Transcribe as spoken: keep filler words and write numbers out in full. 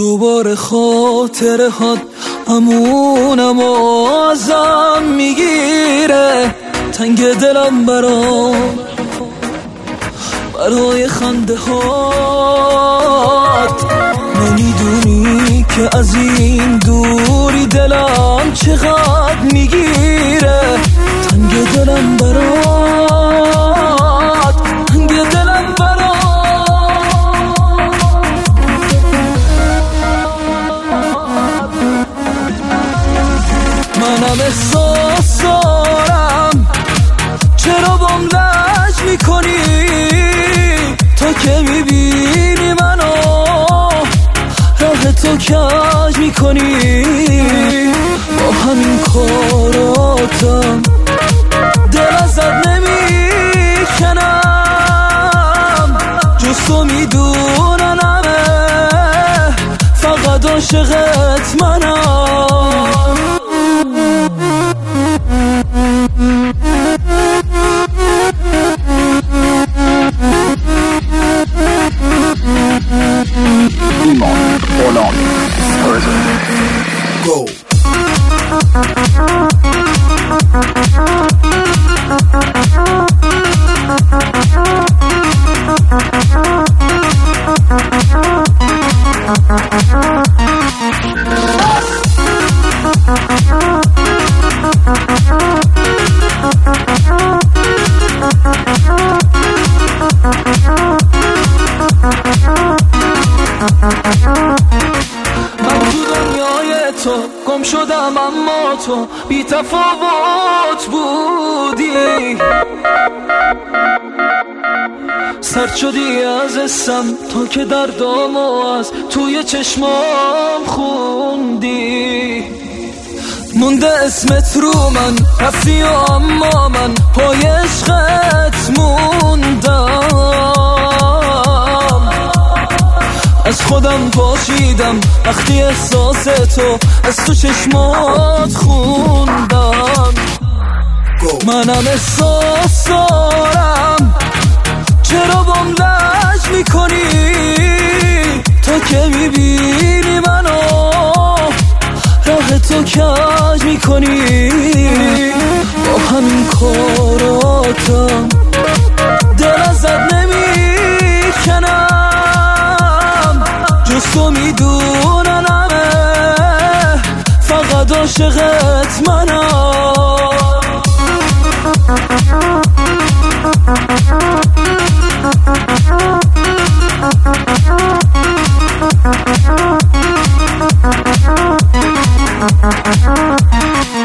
دوباره خاطره هات همونم ازم میگیره، تنگ دلم برام برای خنده هات. نمیدونی که از این دوری دلم چقدر میگیره، تنگ دلم برات، تنگ دلم برات. منم احساس دارم، چرا بام لج میکنی؟ تو که میبینی منو راه تو کج میکنی. با همین کاراتم دل ازت نمیکنم، جز تو میدونن همه فقط عاشقت منم. Demon, Orlon, Person, Go. من تو دنیای تو گم شدم، اما تو بی تفاوت بودی. سرد شدی از اسم تو که دردامو از توی چشمام خوندی. مونده اسمت رو من، رفتی و اما من پای عشقت موندم. از خودم پاشیدم وقتی احساس تو از تو چشمات خوندم. منم احساس دارم، چرا بام لج میکنی؟ تو که میبینی منو راه تو کج میکنی. با همین کاراتم دل ازت نمیکنم، جز تو میدونن همه فقط عاشقت منم. Thank you.